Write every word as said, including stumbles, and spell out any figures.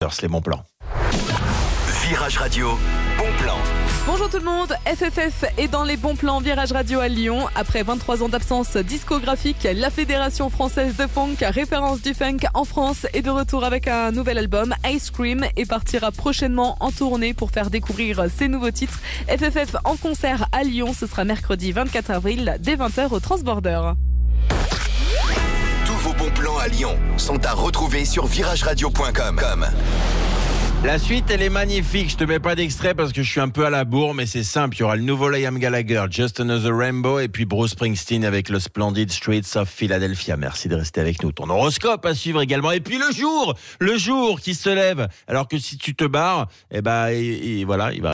les bons plans. Virage Radio, bon plan. Bonjour tout le monde, F F F est dans les bons plans Virage Radio à Lyon. Après vingt-trois ans d'absence discographique, la Fédération française de funk, référence du funk en France, est de retour avec un nouvel album, Ice Cream, et partira prochainement en tournée pour faire découvrir ses nouveaux titres. F F F en concert à Lyon, ce sera mercredi vingt-quatre avril dès vingt heures au Transborder. Tous vos bons plans à Lyon sont à retrouver sur virage radio point com. La suite, elle est magnifique. Je te mets pas d'extrait parce que je suis un peu à la bourre, mais c'est simple. Il y aura le nouveau Liam Gallagher, Just Another Rainbow, et puis Bruce Springsteen avec le splendide Streets of Philadelphia. Merci de rester avec nous. Ton horoscope à suivre également. Et puis le jour, le jour qui se lève. Alors que si tu te barres, eh ben, et, et voilà, il va